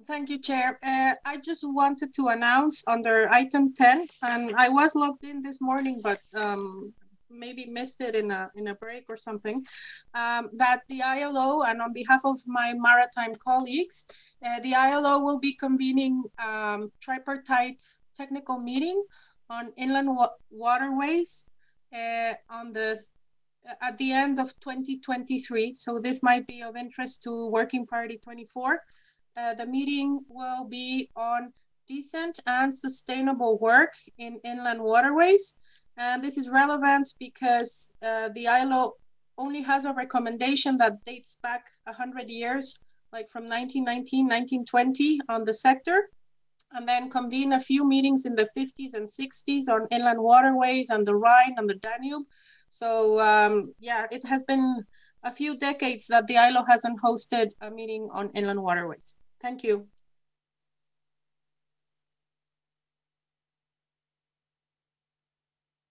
Thank you, Chair. I just wanted to announce under item 10, and I was logged in this morning, but maybe missed it in a break or something, that the ILO, and on behalf of my maritime colleagues, the ILO will be convening tripartite technical meeting on inland waterways on the at the end of 2023. So this might be of interest to Working Party 24. The meeting will be on decent and sustainable work in inland waterways. And this is relevant because the ILO only has a recommendation that dates back 100 years, like from 1919, 1920 on the sector, and then convene a few meetings in the 50s and 60s on inland waterways and the Rhine and the Danube. So yeah, it has been a few decades that the ILO hasn't hosted a meeting on inland waterways. Thank you.